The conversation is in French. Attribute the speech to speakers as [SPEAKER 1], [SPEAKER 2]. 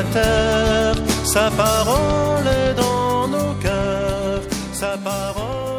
[SPEAKER 1] la terre, sa parole est dans nos cœurs, sa parole.